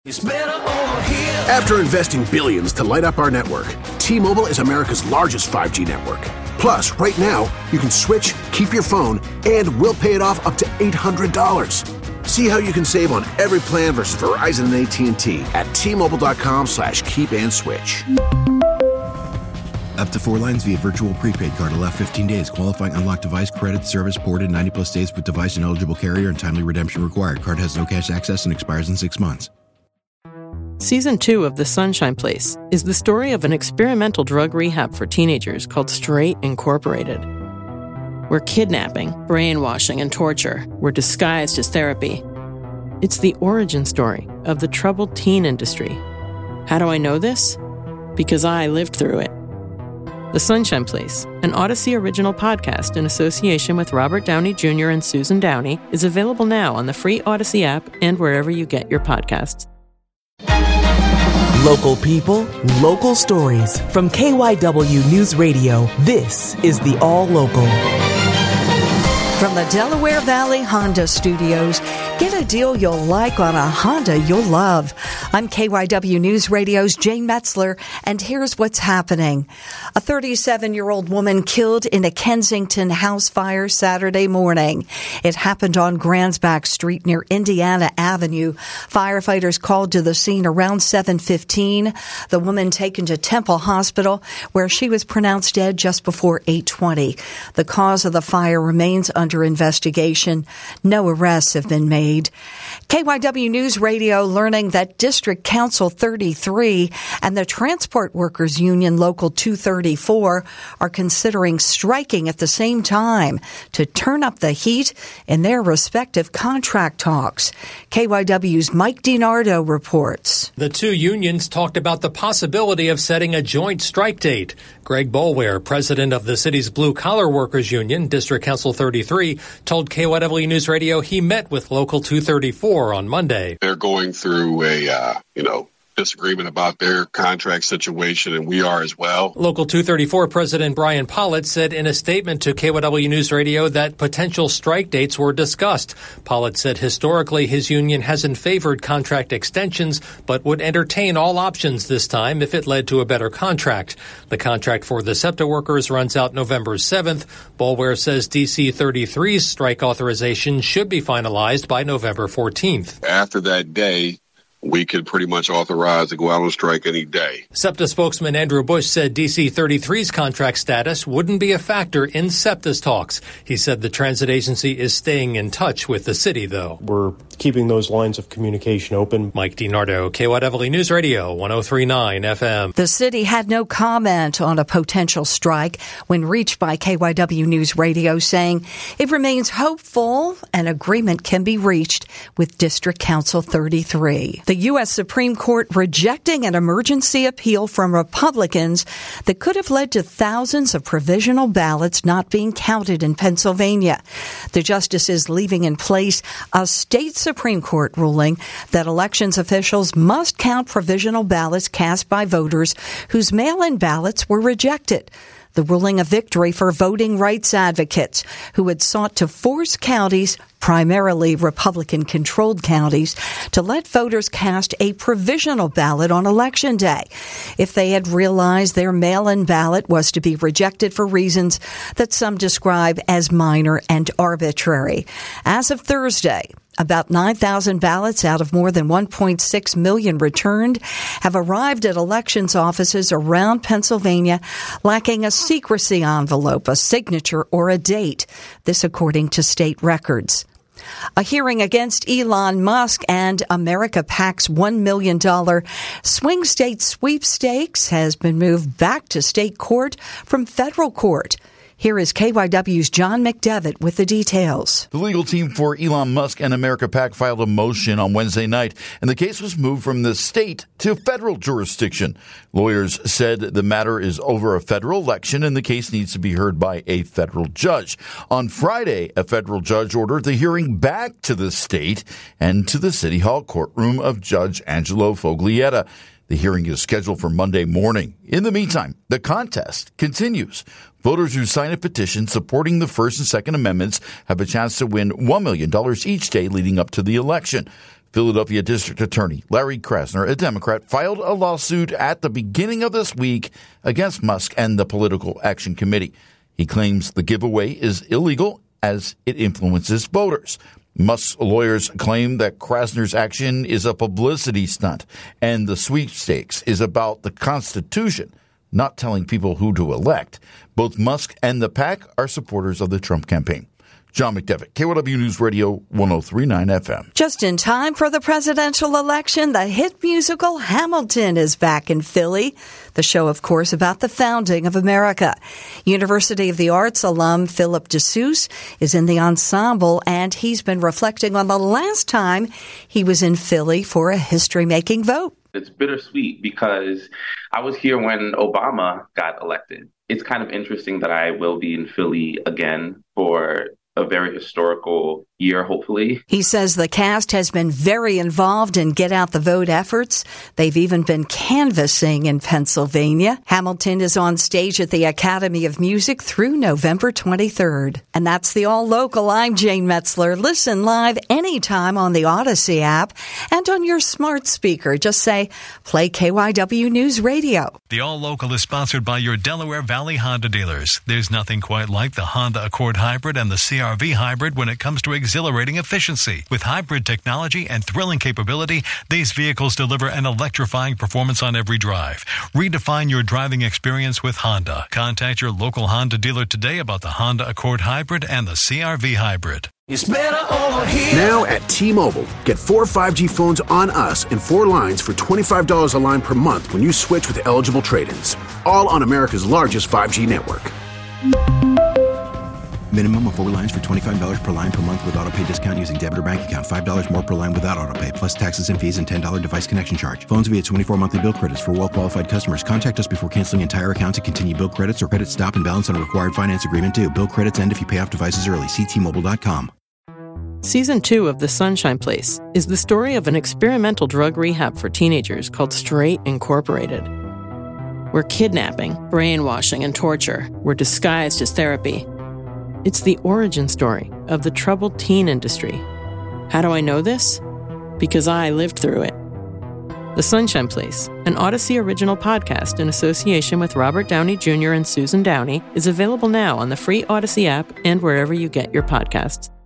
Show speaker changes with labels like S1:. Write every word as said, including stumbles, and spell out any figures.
S1: After investing billions to light up our network, T-Mobile is America's largest five G network. Plus, right now, you can switch, keep your phone, and we'll pay it off up to eight hundred dollars. See how you can save on every plan versus Verizon and A T and T at T-Mobile.com slash keep and switch.
S2: Up to four lines via virtual prepaid card. Allow fifteen days. Qualifying unlocked device credit service ported ninety plus days with device and eligible carrier and timely redemption required. Card has no cash access and expires in six months.
S3: Season two of The Sunshine Place is the story of an experimental drug rehab for teenagers called Straight Incorporated, where kidnapping, brainwashing, and torture were disguised as therapy. It's the origin story of the troubled teen industry. How do I know this? Because I lived through it. The Sunshine Place, an Odyssey original podcast in association with Robert Downey Junior and Susan Downey, is available now on the free Odyssey app and wherever you get your podcasts.
S4: Local people, local stories. From K Y W News Radio, this is the All Local.
S5: From the Delaware Valley Honda Studios, get a deal you'll like on a Honda you'll love. I'm K Y W News Radio's Jane Metzler, and here's what's happening. A thirty-seven-year-old woman killed in a Kensington house fire Saturday morning. It happened on Grandsback Street near Indiana Avenue. Firefighters called to the scene around seven fifteen. The woman taken to Temple Hospital, where she was pronounced dead just before eight twenty. The cause of the fire remains under investigation. No arrests have been made. K Y W News Radio learning that District Council thirty-three and the Transport Workers Union Local two thirty-four are considering striking at the same time to turn up the heat in their respective contract talks. K Y W's Mike DiNardo reports.
S6: The two unions talked about the possibility of setting a joint strike date. Greg Boulware, president of the city's Blue Collar Workers Union, District Council thirty-three, told K Y W News Radio he met with Local two thirty-four on Monday.
S7: They're going through a, uh, you know, disagreement about their contract situation, and we are as well.
S6: Local two thirty-four President Brian Pollitt said in a statement to K Y W News Radio that potential strike dates were discussed. Pollitt said historically his union hasn't favored contract extensions, but would entertain all options this time if it led to a better contract. The contract for the SEPTA workers runs out November seventh. Boulware says D C thirty-three's strike authorization should be finalized by November fourteenth.
S7: After that day, we could pretty much authorize to go out on strike any day.
S6: SEPTA spokesman Andrew Bush said D C thirty-three's contract status wouldn't be a factor in SEPTA's talks. He said the transit agency is staying in touch with the city, though.
S8: We're keeping those lines of communication open.
S6: Mike DiNardo, K Y W News Radio, one oh three point nine F M.
S5: The city had no comment on a potential strike when reached by K Y W News Radio, saying it remains hopeful an agreement can be reached with District Council thirty-three. The U S Supreme Court rejecting an emergency appeal from Republicans that could have led to thousands of provisional ballots not being counted in Pennsylvania. The justices leaving in place a state Supreme Court ruling that elections officials must count provisional ballots cast by voters whose mail-in ballots were rejected. The ruling a victory for voting rights advocates who had sought to force counties, primarily Republican-controlled counties, to let voters cast a provisional ballot on Election Day if they had realized their mail-in ballot was to be rejected for reasons that some describe as minor and arbitrary. As of Thursday, about nine thousand ballots out of more than one point six million returned have arrived at elections offices around Pennsylvania lacking a secrecy envelope, a signature, or a date. This according to state records. A hearing against Elon Musk and America PAC's one million dollars swing state sweepstakes has been moved back to state court from federal court. Here is K Y W's John McDevitt with the details.
S9: The legal team for Elon Musk and America PAC filed a motion on Wednesday night, and the case was moved from the state to federal jurisdiction. Lawyers said the matter is over a federal election, and the case needs to be heard by a federal judge. On Friday, a federal judge ordered the hearing back to the state and to the City Hall courtroom of Judge Angelo Foglietta. The hearing is scheduled for Monday morning. In the meantime, the contest continues. Voters who sign a petition supporting the First and Second Amendments have a chance to win one million dollars each day leading up to the election. Philadelphia District Attorney Larry Krasner, a Democrat, filed a lawsuit at the beginning of this week against Musk and the Political Action Committee. He claims the giveaway is illegal as it influences voters. Musk's lawyers claim that Krasner's action is a publicity stunt, and the sweepstakes is about the Constitution, not telling people who to elect. Both Musk and the PAC are supporters of the Trump campaign. John McDevitt, K Y W News Radio, one oh three point nine F M.
S5: Just in time for the presidential election, the hit musical Hamilton is back in Philly. The show, of course, about the founding of America. University of the Arts alum Philip DeSuze is in the ensemble, and he's been reflecting on the last time he was in Philly for a history-making vote.
S10: It's bittersweet because I was here when Obama got elected. It's kind of interesting that I will be in Philly again for a very historical year, hopefully.
S5: He says the cast has been very involved in get out the vote efforts. They've even been canvassing in Pennsylvania. Hamilton is on stage at the Academy of Music through November twenty-third. And that's the All Local. I'm Jane Metzler. Listen live anytime on the Odyssey app and on your smart speaker. Just say, play K Y W News Radio.
S11: The All Local is sponsored by your Delaware Valley Honda dealers. There's nothing quite like the Honda Accord Hybrid and the C R V Hybrid when it comes to exhilarating efficiency. With hybrid technology and thrilling capability, these vehicles deliver an electrifying performance on every drive. Redefine your driving experience with Honda. Contact your local Honda dealer today about the Honda Accord Hybrid and the C R V Hybrid.
S1: It's better over here. Now at T-Mobile, get four five G phones on us and four lines for twenty-five dollars a line per month when you switch with eligible trade-ins. All on America's largest five G network.
S2: Minimum of four lines for twenty-five dollars per line per month with autopay discount using debit or bank account. five dollars more per line without autopay, plus taxes and fees and ten dollars device connection charge. Phones via twenty-four monthly bill credits for well-qualified customers. Contact us before canceling entire account to continue bill credits or credit stop and balance on a required finance agreement due. Bill credits end if you pay off devices early. See T Mobile dot com.
S3: Season two of The Sunshine Place is the story of an experimental drug rehab for teenagers called Straight Incorporated, where kidnapping, brainwashing, and torture were disguised as therapy. It's the origin story of the troubled teen industry. How do I know this? Because I lived through it. The Sunshine Place, an Odyssey original podcast in association with Robert Downey Junior and Susan Downey, is available now on the free Odyssey app and wherever you get your podcasts.